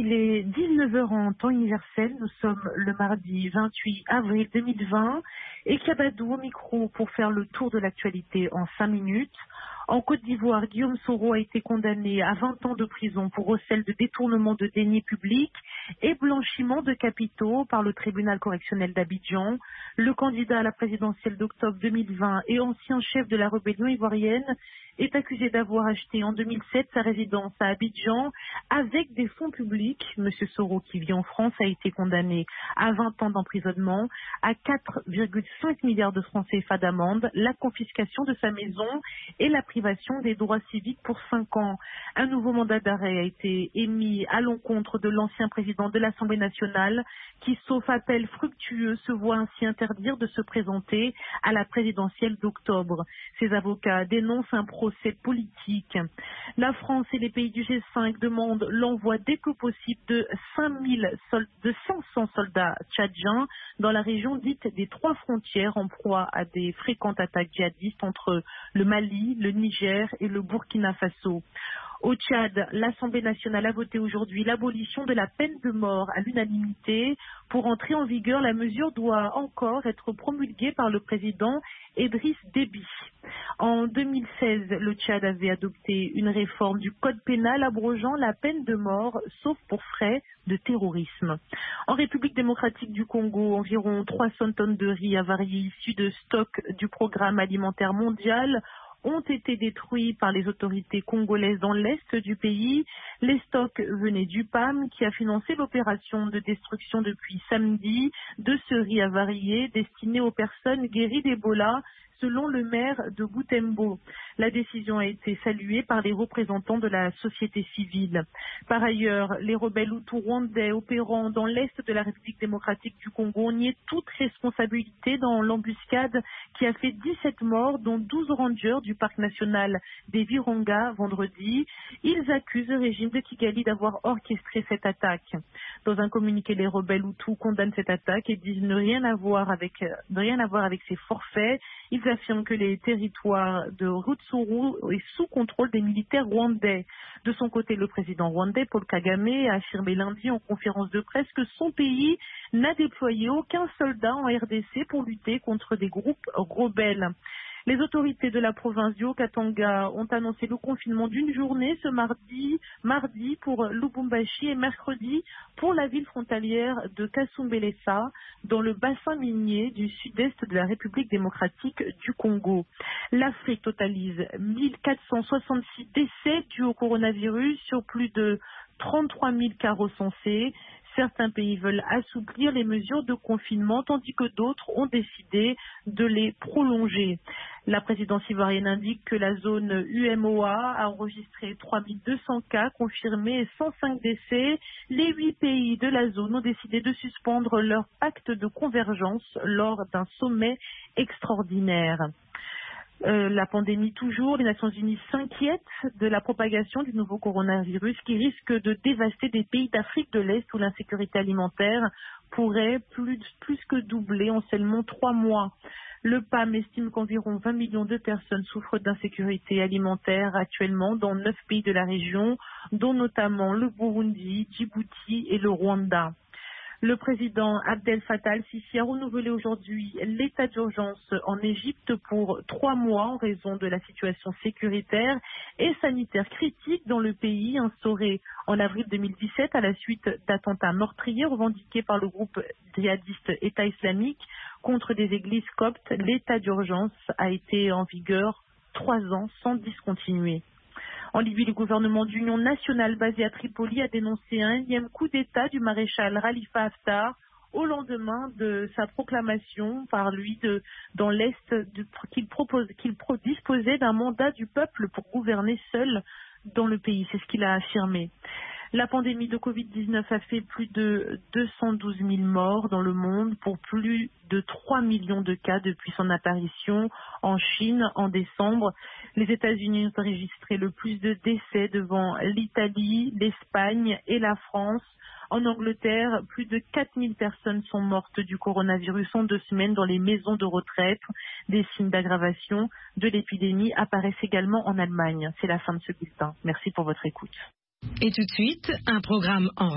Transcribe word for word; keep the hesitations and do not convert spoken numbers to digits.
Il est dix-neuf heures en temps universel, nous sommes le mardi vingt-huit avril deux mille vingt et Kabadou au micro pour faire le tour de l'actualité en cinq minutes. En Côte d'Ivoire, Guillaume Soro a été condamné à vingt ans de prison pour recel de détournement de deniers publics et blanchiment de capitaux par le tribunal correctionnel d'Abidjan. Le candidat à la présidentielle d'octobre deux mille vingt et ancien chef de la rébellion ivoirienne est accusé d'avoir acheté en deux mille sept sa résidence à Abidjan avec des fonds publics. Monsieur Soro, qui vit en France, a été condamné à vingt ans d'emprisonnement, à quatre virgule cinq milliards de francs C F A d'amende, la confiscation de sa maison et la privation des droits civiques pour cinq ans. Un nouveau mandat d'arrêt a été émis à l'encontre de l'ancien président de l'Assemblée nationale qui, sauf appel fructueux, se voit ainsi interdire de se présenter à la présidentielle d'octobre. Ses avocats dénoncent un procès politique. La France et les pays du G cinq demandent l'envoi dès que possible de cinq mille sol- de cinq cents soldats tchadiens dans la région dite des trois frontières en proie à des fréquentes attaques djihadistes entre le Mali, le Niger et le Burkina Faso. Au Tchad, l'Assemblée nationale a voté aujourd'hui l'abolition de la peine de mort à l'unanimité. Pour entrer en vigueur, la mesure doit encore être promulguée par le président Idriss Déby. En deux mille seize, le Tchad avait adopté une réforme du code pénal abrogeant la peine de mort, sauf pour frais de terrorisme. En République démocratique du Congo, environ trois cents tonnes de riz avariés issus de stocks du programme alimentaire mondial ont été détruits par les autorités congolaises dans l'est du pays. Les stocks venaient du P A M qui a financé l'opération de destruction depuis samedi de ce riz avarié destiné aux personnes guéries d'Ebola, selon le maire de Butembo. La décision a été saluée par les représentants de la société civile. Par ailleurs, les rebelles hutus rwandais opérant dans l'est de la République démocratique du Congo ont nié toute responsabilité dans l'embuscade qui a fait dix-sept morts, dont douze rangers du parc national des Virunga vendredi. Ils accusent le régime de Kigali d'avoir orchestré cette attaque. Dans un communiqué, les rebelles hutus condamnent cette attaque et disent ne rien avoir avec, ne rien avoir avec ces forfaits. Ils affirment que les territoires de Rutshuru est sous contrôle des militaires rwandais. De son côté, le président rwandais, Paul Kagame, a affirmé lundi en conférence de presse que son pays n'a déployé aucun soldat en R D C pour lutter contre des groupes rebelles. Les autorités de la province du Haut-Katanga ont annoncé le confinement d'une journée ce mardi, mardi pour Lubumbashi et mercredi pour la ville frontalière de Kasumbalesa dans le bassin minier du sud-est de la République démocratique du Congo. L'Afrique totalise mille quatre cent soixante-six décès dus au coronavirus sur plus de trente-trois mille cas recensés. Certains pays veulent assouplir les mesures de confinement, tandis que d'autres ont décidé de les prolonger. La présidence ivoirienne indique que la zone U M O A a enregistré trois mille deux cents cas confirmés et cent cinq décès. Les huit pays de la zone ont décidé de suspendre leur pacte de convergence lors d'un sommet extraordinaire. Euh, la pandémie toujours, les Nations Unies s'inquiètent de la propagation du nouveau coronavirus qui risque de dévaster des pays d'Afrique de l'Est où l'insécurité alimentaire pourrait plus, plus que doubler en seulement trois mois. Le P A M estime qu'environ vingt millions de personnes souffrent d'insécurité alimentaire actuellement dans neuf pays de la région, dont notamment le Burundi, Djibouti et le Rwanda. Le président Abdel Fattah al-Sisi a renouvelé aujourd'hui l'état d'urgence en Égypte pour trois mois en raison de la situation sécuritaire et sanitaire critique dans le pays, instauré en avril deux mille dix-sept à la suite d'attentats meurtriers revendiqués par le groupe djihadiste État islamique contre des églises coptes. L'état d'urgence a été en vigueur trois ans sans discontinuer. En Libye, le gouvernement d'union nationale basé à Tripoli a dénoncé un énième coup d'État du maréchal Khalifa Haftar au lendemain de sa proclamation par lui de, dans l'Est de, qu'il, propose, qu'il pro, disposait d'un mandat du peuple pour gouverner seul dans le pays. C'est ce qu'il a affirmé. La pandémie de covid dix-neuf a fait plus de deux cent douze mille morts dans le monde pour plus de trois millions de cas depuis son apparition en Chine en décembre. Les États-Unis ont enregistré le plus de décès devant l'Italie, l'Espagne et la France. En Angleterre, plus de quatre mille personnes sont mortes du coronavirus en deux semaines dans les maisons de retraite. Des signes d'aggravation de l'épidémie apparaissent également en Allemagne. C'est la fin de ce bulletin. Merci pour votre écoute. Et tout de suite, un programme en